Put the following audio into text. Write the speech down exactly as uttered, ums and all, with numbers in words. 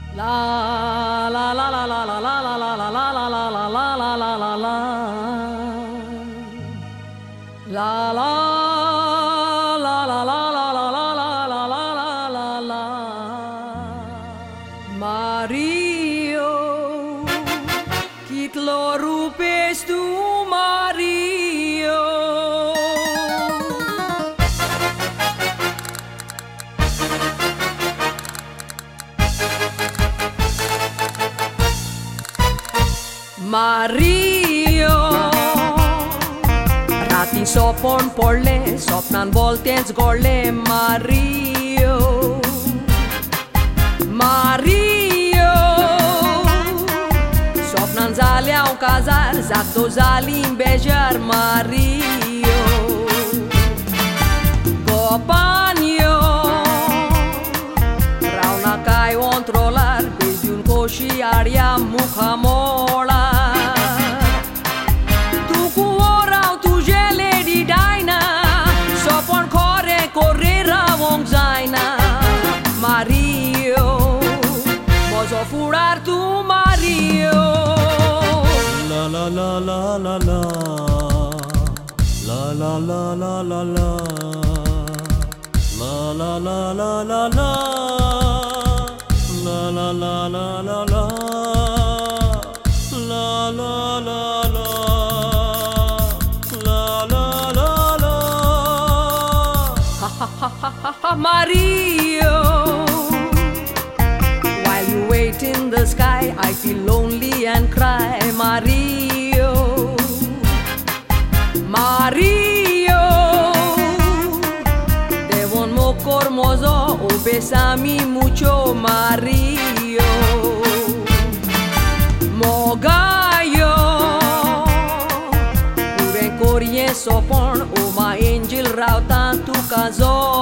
La la la la la la la la la la la la la la la la la la la La la la la la la la la la la la la la Mario, chit lo rupes tu Mario Mario Ratin sopon porle, sopnan voltens gorle Mario Mario Sopnan zalea un cazar, zato zalim bejar Mario Compagno Rauna cai controlar, desde un coși aria muhamola Mario, mozo furar tu Mario. La la la la la la, la la la la la la, la la la la la la, la la la la la la, la la la la. Mario, while you wait in the sky, I feel lonely and cry. Mario, Mario, devon mocor mozo, o besami mucho, Mario, mogayo, uren corien sopon, o ma angel rautan tu caso.